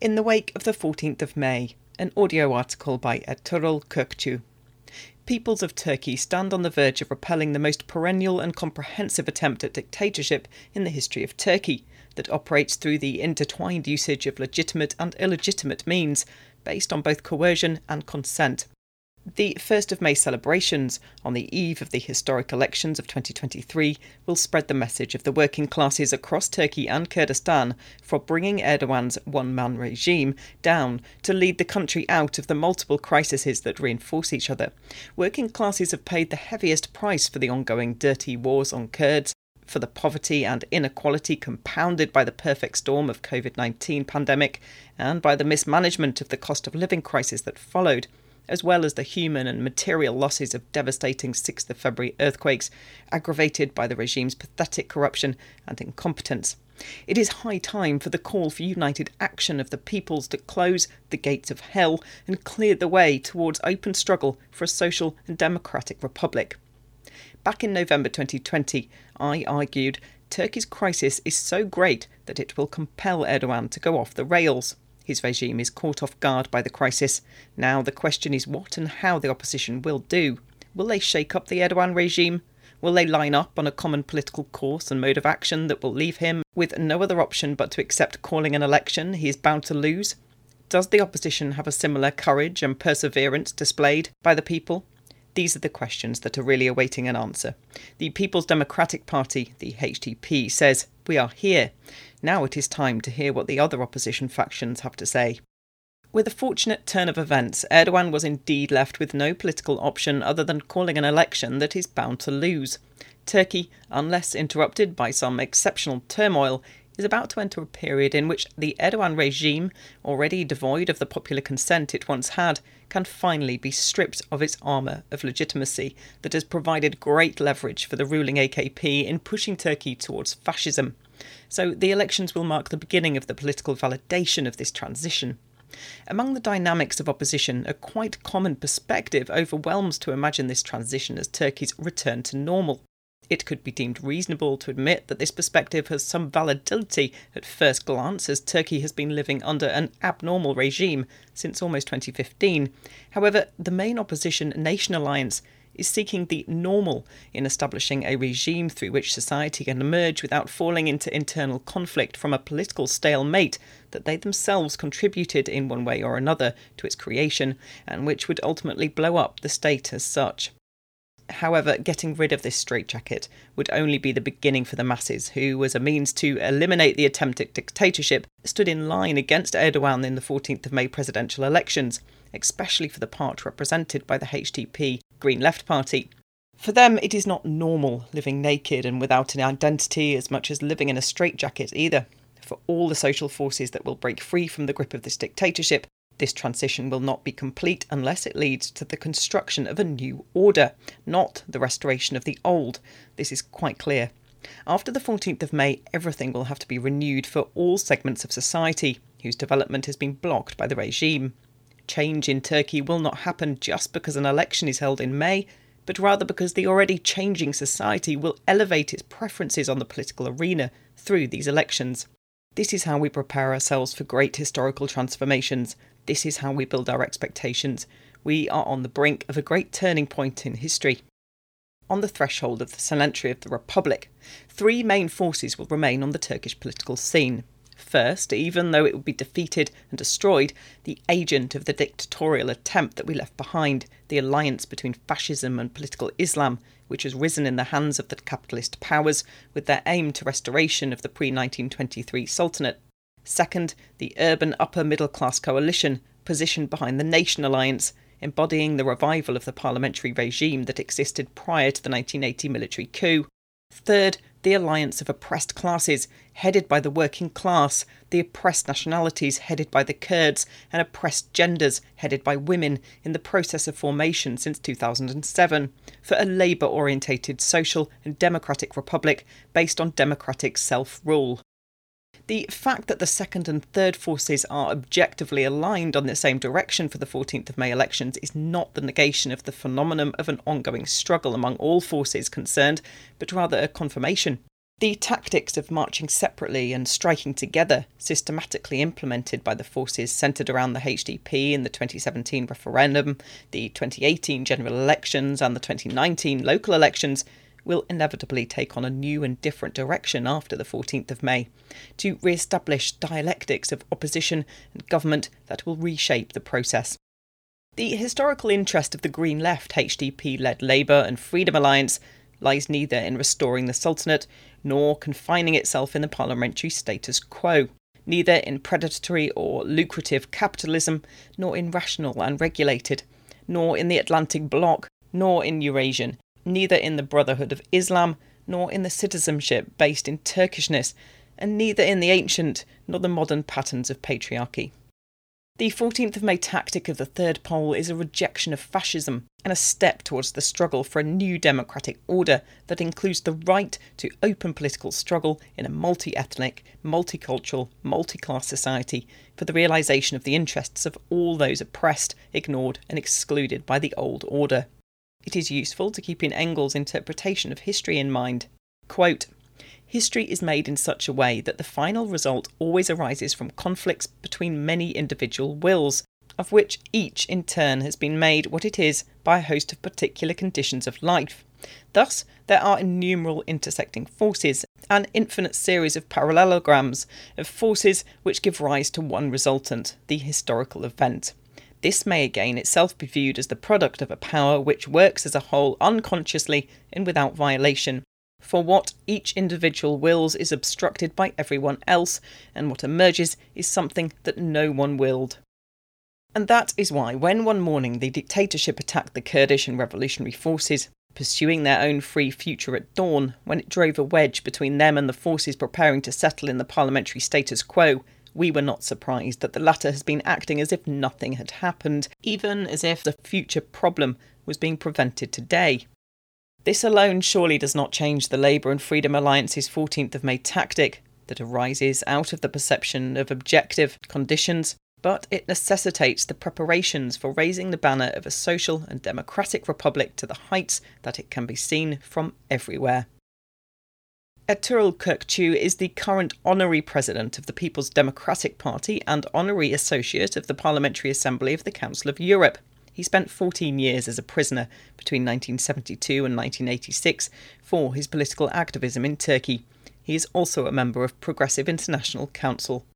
In the wake of the 14th of May, an audio article by Ertuğrul Kürkçü. Peoples of Turkey stand on the verge of repelling the most perennial and comprehensive attempt at dictatorship in the history of Turkey, that operates through the intertwined usage of legitimate and illegitimate means, based on both coercion and consent. The 1st of May celebrations, on the eve of the historic elections of 2023, will spread the message of the working classes across Turkey and Kurdistan for bringing Erdogan's one-man regime down to lead the country out of the multiple crises that reinforce each other. Working classes have paid the heaviest price for the ongoing dirty wars on Kurds, for the poverty and inequality compounded by the perfect storm of COVID-19 pandemic, and by the mismanagement of the cost of living crisis that followed, as well as the human and material losses of devastating 6th of February earthquakes, aggravated by the regime's pathetic corruption and incompetence. It is high time for the call for united action of the peoples to close the gates of hell and clear the way towards open struggle for a social and democratic republic. Back in November 2020, I argued Turkey's crisis is so great that it will compel Erdogan to go off the rails. His regime is caught off guard by the crisis. Now the question is what and how the opposition will do. Will they shake up the Erdogan regime? Will they line up on a common political course and mode of action that will leave him with no other option but to accept calling an election he is bound to lose? Does the opposition have a similar courage and perseverance displayed by the people? These are the questions that are really awaiting an answer. The People's Democratic Party, the HDP, says, "We are here. Now it is time to hear what the other opposition factions have to say." With a fortunate turn of events, Erdogan was indeed left with no political option other than calling an election that he's bound to lose. Turkey, unless interrupted by some exceptional turmoil, is about to enter a period in which the Erdogan regime, already devoid of the popular consent it once had, can finally be stripped of its armour of legitimacy that has provided great leverage for the ruling AKP in pushing Turkey towards fascism. So the elections will mark the beginning of the political validation of this transition. Among the dynamics of opposition, a quite common perspective overwhelms to imagine this transition as Turkey's return to normal. It could be deemed reasonable to admit that this perspective has some validity at first glance, as Turkey has been living under an abnormal regime since almost 2015. However, the main opposition, Nation Alliance, is seeking the normal in establishing a regime through which society can emerge without falling into internal conflict from a political stalemate that they themselves contributed in one way or another to its creation, and which would ultimately blow up the state as such. However, getting rid of this straitjacket would only be the beginning for the masses, who, as a means to eliminate the attempt at dictatorship, stood in line against Erdogan in the 14th of May presidential elections, especially for the part represented by the HDP Green Left Party. For them, it is not normal living naked and without an identity as much as living in a straitjacket either. For all the social forces that will break free from the grip of this dictatorship, this transition will not be complete unless it leads to the construction of a new order, not the restoration of the old. This is quite clear. After the 14th of May, everything will have to be renewed for all segments of society, whose development has been blocked by the regime. Change in Turkey will not happen just because an election is held in May, but rather because the already changing society will elevate its preferences on the political arena through these elections. This is how we prepare ourselves for great historical transformations. This is how we build our expectations. We are on the brink of a great turning point in history. On the threshold of the centenary of the Republic, three main forces will remain on the Turkish political scene. First, even though it will be defeated and destroyed, the agent of the dictatorial attempt that we left behind, the alliance between fascism and political Islam, which has risen in the hands of the capitalist powers with their aim to restoration of the pre-1923 Sultanate. Second, the urban upper-middle-class coalition positioned behind the Nation Alliance, embodying the revival of the parliamentary regime that existed prior to the 1980 military coup. Third, the alliance of oppressed classes, headed by the working class, the oppressed nationalities, headed by the Kurds, and oppressed genders, headed by women, in the process of formation since 2007, for a labour-orientated social and democratic republic based on democratic self-rule. The fact that the second and third forces are objectively aligned on the same direction for the 14th of May elections is not the negation of the phenomenon of an ongoing struggle among all forces concerned, but rather a confirmation. The tactics of marching separately and striking together, systematically implemented by the forces centred around the HDP in the 2017 referendum, the 2018 general elections and the 2019 local elections, will inevitably take on a new and different direction after the 14th of May, to re-establish dialectics of opposition and government that will reshape the process. The historical interest of the Green Left HDP-led Labour and Freedom Alliance lies neither in restoring the Sultanate nor confining itself in the parliamentary status quo, neither in predatory or lucrative capitalism, nor in rational and regulated, nor in the Atlantic Bloc, nor in Eurasian, neither in the Brotherhood of Islam, nor in the citizenship based in Turkishness, and neither in the ancient nor the modern patterns of patriarchy. The 14th of May tactic of the third pole is a rejection of fascism and a step towards the struggle for a new democratic order that includes the right to open political struggle in a multi-ethnic, multicultural, multi-class society for the realisation of the interests of all those oppressed, ignored and excluded by the old order. It is useful to keep in Engels' interpretation of history in mind. Quote, "History is made in such a way that the final result always arises from conflicts between many individual wills, of which each in turn has been made what it is by a host of particular conditions of life. Thus, there are innumerable intersecting forces, an infinite series of parallelograms of forces which give rise to one resultant, the historical event. This may again itself be viewed as the product of a power which works as a whole unconsciously and without violation. For what each individual wills is obstructed by everyone else, and what emerges is something that no one willed." And that is why, when one morning the dictatorship attacked the Kurdish and revolutionary forces, pursuing their own free future at dawn, when it drove a wedge between them and the forces preparing to settle in the parliamentary status quo, we were not surprised that the latter has been acting as if nothing had happened, even as if the future problem was being prevented today. This alone surely does not change the Labour and Freedom Alliance's 14th of May tactic that arises out of the perception of objective conditions, but it necessitates the preparations for raising the banner of a social and democratic republic to the heights that it can be seen from everywhere. Ertuğrul Kürkçü is the current honorary president of the People's Democratic Party and honorary associate of the Parliamentary Assembly of the Council of Europe. He spent 14 years as a prisoner between 1972 and 1986 for his political activism in Turkey. He is also a member of Progressive International Council.